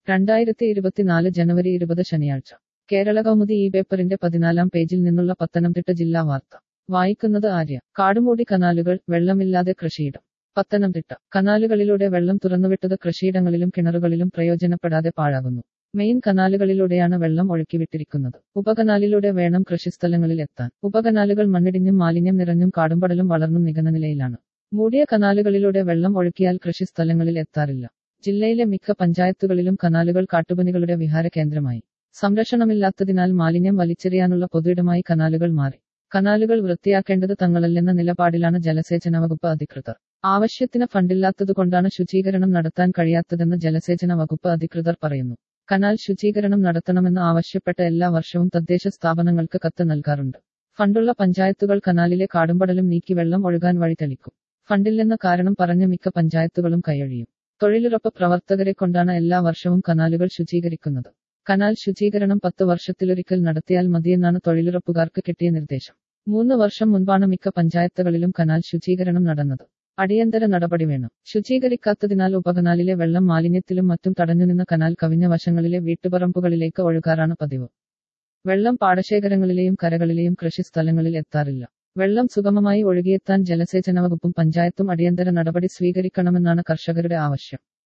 2024 ജനുവരി 20 ശനിയാഴ്ച കേരള കൗമുദി ഈ പേപ്പറിന്റെ 14-ാം പേജിൽ നിന്നുള്ള പത്തനംതിട്ട ജില്ലാ വാർത്ത വായിക്കുന്നത് ആര്യ. കാടുമൂടി കനാലുകൾ, വെള്ളമില്ലാതെ കൃഷിയിടം. പത്തനംതിട്ട കനാലുകളിലൂടെ വെള്ളം തുറന്നുവിട്ടത് കൃഷിയിടങ്ങളിലും കിണറുകളിലും പ്രയോജനപ്പെടാതെ പാഴാകുന്നു. മെയിൻ കനാലുകളിലൂടെയാണ് വെള്ളം ഒഴുക്കിവിട്ടിരിക്കുന്നത്. ഉപകനാലിലൂടെ വേണം കൃഷിസ്ഥലങ്ങളിൽ എത്താൻ. ഉപകനാലുകൾ മണ്ണിടിഞ്ഞും മാലിന്യം നിറഞ്ഞും കാടുംപടലും വളർന്നും നികന്ന നിലയിലാണ്. മൂടിയ കനാലുകളിലൂടെ വെള്ളം ഒഴുക്കിയാൽ കൃഷിസ്ഥലങ്ങളിൽ എത്താറില്ല. ജില്ലയിലെ മിക്ക പഞ്ചായത്തുകളിലും കനാലുകൾ കാട്ടുപന്നികളുടെ വിഹാര കേന്ദ്രമായി. സംരക്ഷണമില്ലാത്തതിനാൽ മാലിന്യം വലിച്ചെറിയാനുള്ള പൊതുയിടമായി കനാലുകൾ മാറി. കനാലുകൾ വൃത്തിയാക്കേണ്ടത് തങ്ങളല്ലെന്ന നിലപാടിലാണ് ജലസേചന വകുപ്പ് അധികൃതർ. ആവശ്യത്തിന് ഫണ്ടില്ലാത്തതുകൊണ്ടാണ് ശുചീകരണം നടത്താൻ കഴിയാത്തതെന്ന് ജലസേചന വകുപ്പ് അധികൃതർ പറയുന്നു. കനാൽ ശുചീകരണം നടത്തണമെന്ന് ആവശ്യപ്പെട്ട് എല്ലാ വർഷവും തദ്ദേശ സ്ഥാപനങ്ങൾക്ക് കത്ത് നൽകാറുണ്ട്. ഫണ്ടുള്ള പഞ്ചായത്തുകൾ കനാലിലെ കാടുംപടലും നീക്കി വെള്ളം ഒഴുകാൻ വഴിതെളിക്കും. ഫണ്ടില്ലെന്ന കാരണം പറഞ്ഞ് മിക്ക പഞ്ചായത്തുകളും കൈയൊഴിയും. തൊഴിലുറപ്പ് പ്രവർത്തകരെ കൊണ്ടാണ് എല്ലാ വർഷവും കനാലുകൾ ശുചീകരിക്കുന്നത്. കനാൽ ശുചീകരണം 10 വർഷത്തിലൊരിക്കൽ നടത്തിയാൽ മതിയെന്നാണ് തൊഴിലുറപ്പുകാർക്ക് കിട്ടിയ നിർദ്ദേശം. 3 വർഷം മുൻപാണ് മിക്ക പഞ്ചായത്തുകളിലും കനാൽ ശുചീകരണം നടന്നത്. അടിയന്തര നടപടി വേണം. ശുചീകരിക്കാത്തതിനാൽ ഉപകനാലിലെ വെള്ളം മാലിന്യത്തിലും മറ്റും തടഞ്ഞുനിന്ന കനാൽ കവിഞ്ഞ വശങ്ങളിലെ വീട്ടുപറമ്പുകളിലേക്ക് ഒഴുകാറാണ് പതിവ്. വെള്ളം പാടശേഖരങ്ങളിലെയും കരകളിലെയും കൃഷിസ്ഥലങ്ങളിൽ എത്താറില്ല. വെള്ളം സുഗമമായി ഒഴുകിയെത്താൻ ജലസേചന വകുപ്പും പഞ്ചായത്തും അടിയന്തര നടപടി സ്വീകരിക്കണമെന്നാണ് കർഷകരുടെ ആവശ്യം.